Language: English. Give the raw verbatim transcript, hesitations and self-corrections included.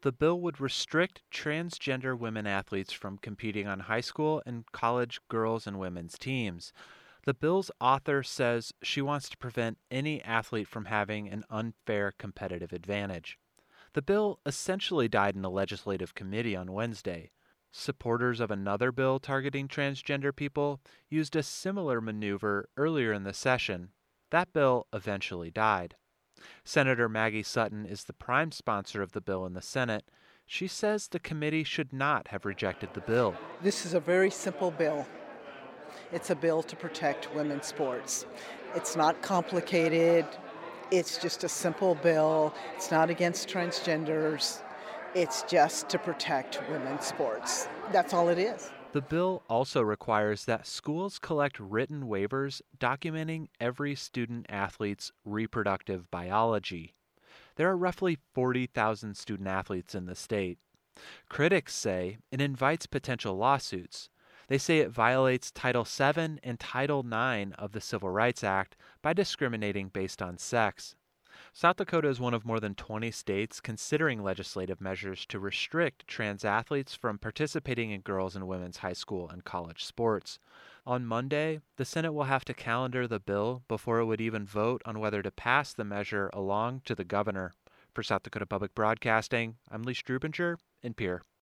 The bill would restrict transgender women athletes from competing on high school and college girls and women's teams. The bill's author says she wants to prevent any athlete from having an unfair competitive advantage. The bill essentially died in a legislative committee on Wednesday. Supporters of another bill targeting transgender people used a similar maneuver earlier in the session. That bill eventually died. Senator Maggie Sutton is the prime sponsor of the bill in the Senate. She says the committee should not have rejected the bill. This is a very simple bill. It's a bill to protect women's sports. It's not complicated. It's just a simple bill. It's not against transgenders. It's just to protect women's sports. That's all it is. The bill also requires that schools collect written waivers documenting every student athlete's reproductive biology. There are roughly forty thousand student athletes in the state. Critics say it invites potential lawsuits. They say it violates Title seven and Title nine of the Civil Rights Act by discriminating based on sex. South Dakota is one of more than twenty states considering legislative measures to restrict trans athletes from participating in girls' and women's high school and college sports. On Monday, the Senate will have to calendar the bill before it would even vote on whether to pass the measure along to the governor. For South Dakota Public Broadcasting, I'm Lee Strubinger in Pierre.